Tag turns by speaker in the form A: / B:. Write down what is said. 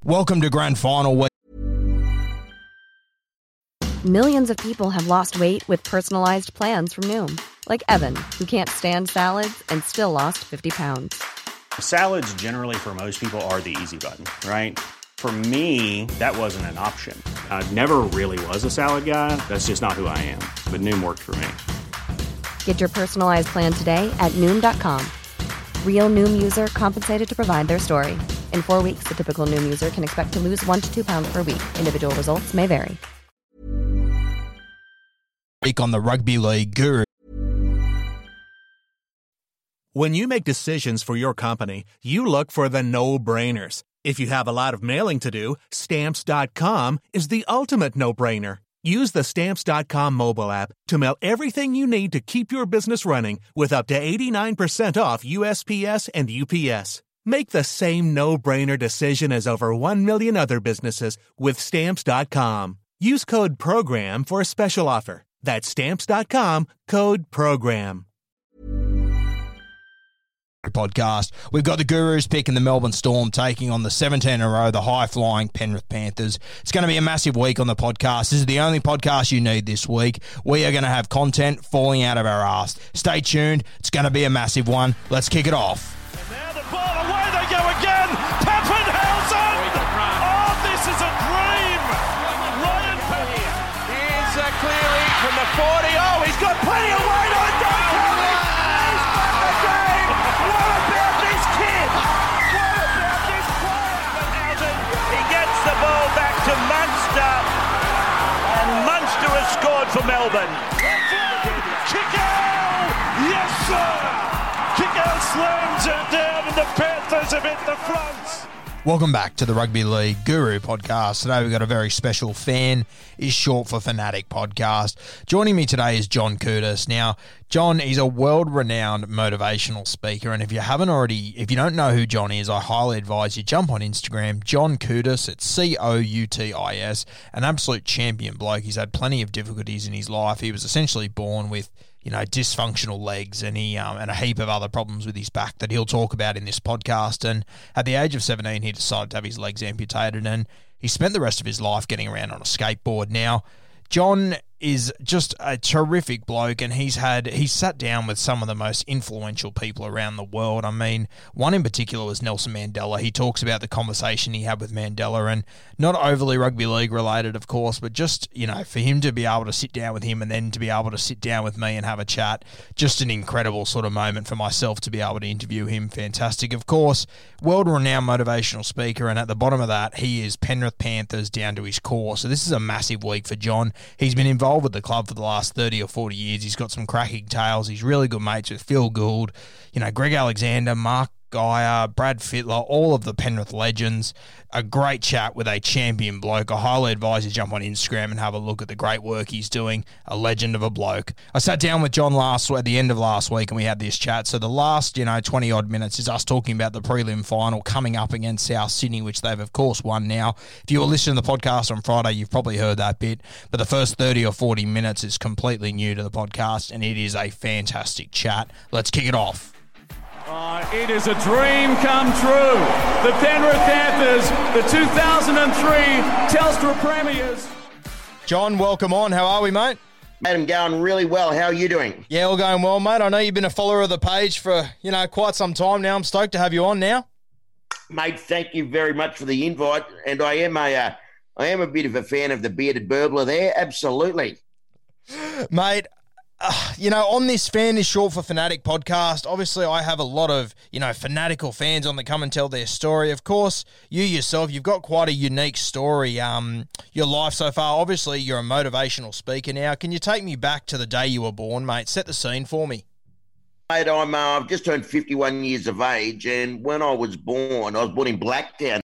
A: Welcome to Grand Final Week.
B: Millions of people have lost weight with personalized plans from Noom. Like Evan, who can't stand salads and still lost 50 pounds.
C: Salads generally for most people are the easy button, right? For me, that wasn't an option. I never really was a salad guy. That's just not who I am. But Noom worked for me.
B: Get your personalized plan today at Noom.com. Real Noom user compensated to provide their story. In 4 weeks, the typical Noom user can expect to lose 1 to 2 pounds per week. Individual results may vary.
A: Week on the Rugby League Guru.
D: When you make decisions for your company, you look for the no-brainers. If you have a lot of mailing to do, Stamps.com is the ultimate no-brainer. Use the Stamps.com mobile app to mail everything you need to keep your business running with up to 89% off USPS and UPS. Make the same no-brainer decision as over 1 million other businesses with Stamps.com. Use code PROGRAM for a special offer. That's Stamps.com, code PROGRAM.
A: Podcast. We've got the Gurus picking the Melbourne Storm, taking on the 17 in a row, the high-flying Penrith Panthers. It's going to be a massive week on the podcast. This is the only podcast you need this week. We are going to have content falling out of our ass. Stay tuned. It's going to be a massive one. Let's kick it off.
E: And now the ball, away they go again. Pappenhausen! Oh, this is a dream! Ryan Pappenhausen.
F: Here's a clearing from the 40. Oh, he's got plenty of weight on Don Kelly. He's won the game. What about this kid? What about this player?
E: Pappenhausen, he gets the ball back to Munster. And Munster has scored for Melbourne. Kickout! Yes, sir! Kickout slams it down and the Panthers have hit the front.
A: Welcome back to the Rugby League Guru podcast. Today we've got a very special Fan is Short for Fanatic podcast. Joining me today is John Koutas. Now, John is a world-renowned motivational speaker, and if you don't know who John is, I highly advise you jump on Instagram, John Koutas, it's Coutis, an absolute champion bloke. He's had plenty of difficulties in his life. He was essentially born with dysfunctional legs and and a heap of other problems with his back that he'll talk about in this podcast. And at the age of 17, he decided to have his legs amputated, and he spent the rest of his life getting around on a skateboard. Now, John is just a terrific bloke, and he's sat down with some of the most influential people around the world. I mean, one in particular was Nelson Mandela. He talks about the conversation he had with Mandela, and not overly rugby league related, of course, but just, for him to be able to sit down with him and then to be able to sit down with me and have a chat, just an incredible sort of moment for myself to be able to interview him. Fantastic. Of course, world-renowned motivational speaker, and at the bottom of that, he is Penrith Panthers down to his core. So this is a massive week for John. He's been involved with the club for the last 30 or 40 years. He's got some cracking tales. He's really good mates with Phil Gould, Greg Alexander, Mark Geyer, Brad Fittler, all of the Penrith legends. A great chat with a champion bloke. I highly advise you jump on Instagram and have a look at the great work he's doing. A legend of a bloke. I sat down with John at the end of last week and we had this chat. So the last, 20 odd minutes is us talking about the prelim final coming up against South Sydney, which they've of course won now. If you were listening to the podcast on Friday, you've probably heard that bit. But the first 30 or 40 minutes is completely new to the podcast and it is a fantastic chat. Let's kick it off.
G: It is a dream come true. The Penrith Panthers, the 2003 Telstra Premiers.
A: John, welcome on. How are we, mate?
H: Mate, I'm going really well. How are you doing?
A: Yeah, all going well, mate. I know you've been a follower of the page for, quite some time now. I'm stoked to have you on now.
H: Mate, thank you very much for the invite. And I am a bit of a fan of the bearded burbler there. Absolutely.
A: Mate, on this Fan is Short for Fanatic podcast, obviously I have a lot of, fanatical fans on that come and tell their story. Of course, you yourself, you've got quite a unique story, your life so far. Obviously, you're a motivational speaker now. Can you take me back to the day you were born, mate? Set the scene for me.
H: Mate, I've just turned 51 years of age, and when I was born in Blacktown.